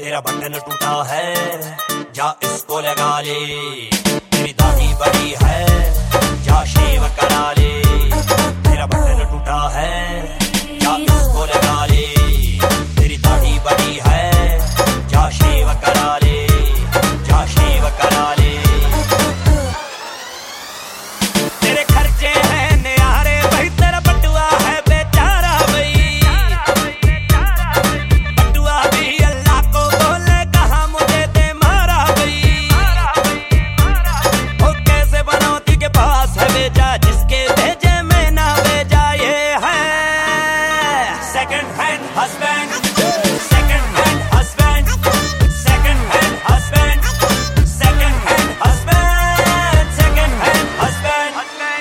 तेरा बटन टूटा है, जा इसको लगा ले। तेरी दाढ़ी बड़ी है, जा शेव करा ले। तेरा बटन टूटा है, जा इसको लगा ले। तेरी दाढ़ी बड़ी है, जा शेव करा ले, जा शेव करा ले। तेरे खर्चे हैं न्यारे भाई, तेरा बटुआ है बेचारा भाई। बटुआ भी अल्लाह को बोले, कहा मुझे दे मारा भाई। ओ कैसे बनौती के पास है बेचा, जिसके भेजे में ना भेजा। ये है second hand husband, second hand husband, second hand husband, second hand husband, second hand husband.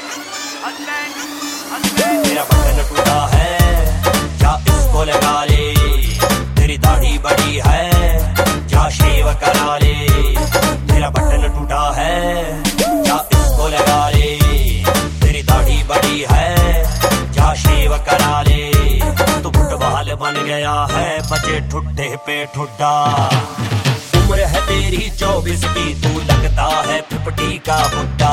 तेरा बटन टूटा है, जा इसको लगा ले। तेरी दाढ़ी बड़ी है, जा शेव करा ले। तेरा बटन टूटा है, जा इसको लगा ले। तेरी दाढ़ी बड़ी है, जा शेव करा ले। तू फुटबॉल बन गया है, बचे ठुड्डे पे ठुड्डा। उम्र है तेरी 24 की, तू लगता है 50 का बुड्ढा।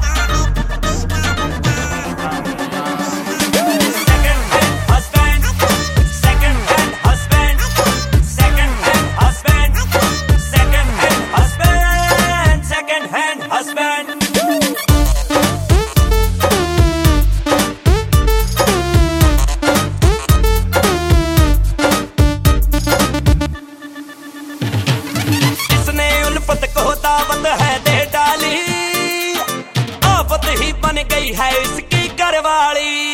दावत है दे डाली, आफत ही बन गई है इसकी घरवाली।